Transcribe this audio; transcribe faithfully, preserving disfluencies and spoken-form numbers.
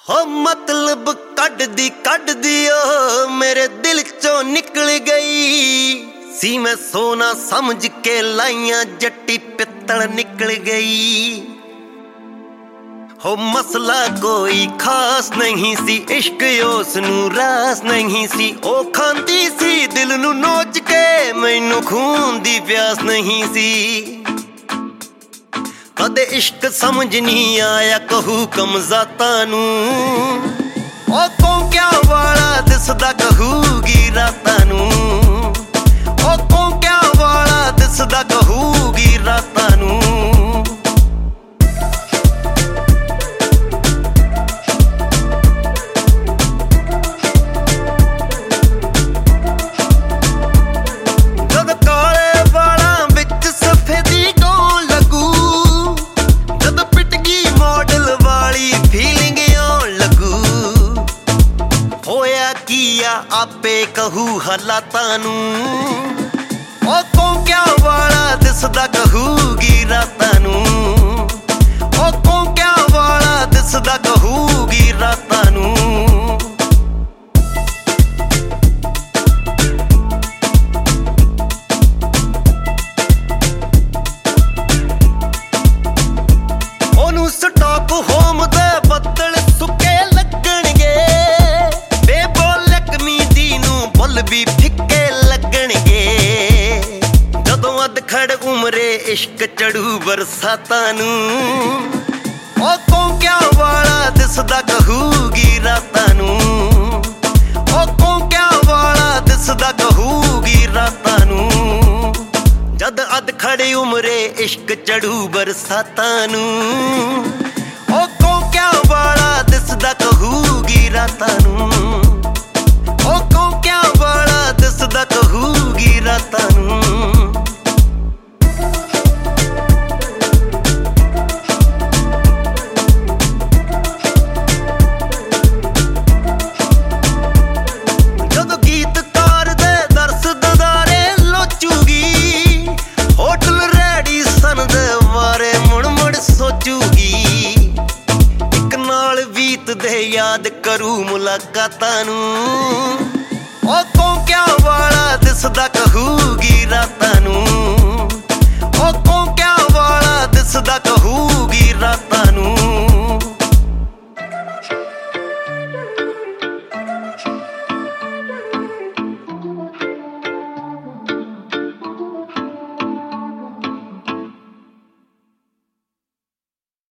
हो मतलब कड्डी कड्डी ओ मेरे दिल चो निकल गई सी। मैं सोना समझ के लाइया जट्टी पित्तल निकल गई। हो मसला कोई खास नहीं सी, इश्क उस नू रास नहीं सी। ओ खांदी सी दिल नू नोच के, मैनू खून दी प्यास नहीं सी। कदे इश्क समझ नहीं आया कहू कमजाता नू। ओ कोंक्या वाला दिसदा कहूगी राता नू। ओ कोंक्या वाला दिसदा कहूगी राता नू। आपे कहू हालाता नू। ओ कोंक्या वाला दिसदा कहूगी राता नू। ओ कोंक्या वाला दिसदा कहूगी राता नू। ओनू स्टॉक होम दे बदल सुके लगणगे, भी फिक्के लगणगे। जदों अधखड़ उमरे इश्क चढ़ू बरसाता नू। ओ कोंक्या वाला दिसदा कहूगी राता नू। ओ कोंक्या वाला दिसदा कहूगी राता नू। जद अधखड़ उमरे इश्क चढ़ू बरसाता नू। ओ कोंक्या वाला दिसदा कहूगी राता नू। ओ कोंक्या वाला दिसदा कहूगी राता नू। जदों गीतकार दे दरस ददारे लोचूगी, होटल रैडी सन दे बारे मुड़ मुड़ सोचूगी। इक नाल बीत दे याद करू मुलाकातां नू। ओ कोंक्या वाला दिसदा कहूगी राता नू। ओ कोंक्या वाला दिसदा